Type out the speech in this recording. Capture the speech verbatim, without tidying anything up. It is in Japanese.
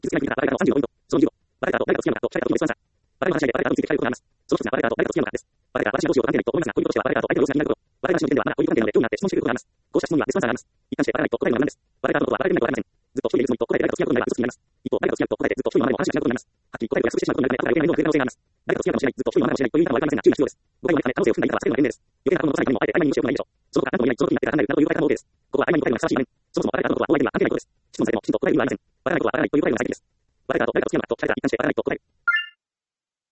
傷つけないといけないバラエターのさんじゅうごポイント。そのにじゅうご、バラエターと誰かと付き合うかと、社会とどういう不安さ。バラエターの話し合いでバラエターについて聞かれることがあります。その一つがバラエターと誰かと付き合うのかです。バラエター、私はどうしようか関係ないと思いますが、ポイントとしてはバラエターと相手の様子が気になること。バラエターの時点ではまだ恋人関係なので興味があって質問してくることがあります。こうした質問にはレスポンサーがあります。一貫してバラエターと答えるのは何です。バラエターのことはバラエターにないとはありません。ずっと一人でいるつもりと答えて誰かと付き合うことになれば嘘つきになります。一方、誰かと付き合うと答えてずっと一人のままでも話がしなくなります。はっきり答えて約束してしまうことになるため答えが言えないので可能性があります。誰かと付き合うかもしれない、ずっと一人のままでもしれないという言い方は悪くありませんが注意が必要です。誤解を招くため可能性を含んだ言い方は避けるのが便利です。余計な過去の残さないためにもあえて曖昧にしておくのがいいでしょう。その他何とも言えないその時になってから考えるなどという答え方も OK です。ここは曖昧に答えるのがふさわしい場面。そもそもバラエターのことは大相手には関係ないことです。質問されてもきちんと答える理由はありません。バラエターのことはバラエターという答えるのが最適です。バラエターと誰かと付き合うのかと聞かれたら一貫してバラエターと答える。